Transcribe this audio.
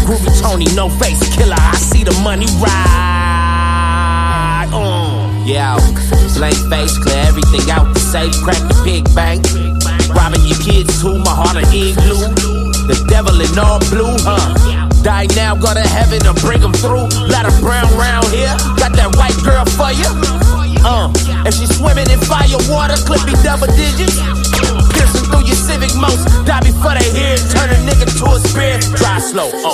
Groovy Tony, no face killer, I see the money ride. Yeah, blank face, clear everything out the safe, crack the pig bank. Robbing your kids too, my heart an igloo. The devil in all blue, Die now, go to heaven and bring them through. Lot of brown round here, got that white girl for you. If she's swimming in fire water, clip me double digits. Piercing through your civic most, die before they hear it. Turn a nigga to a spirit, drive slow.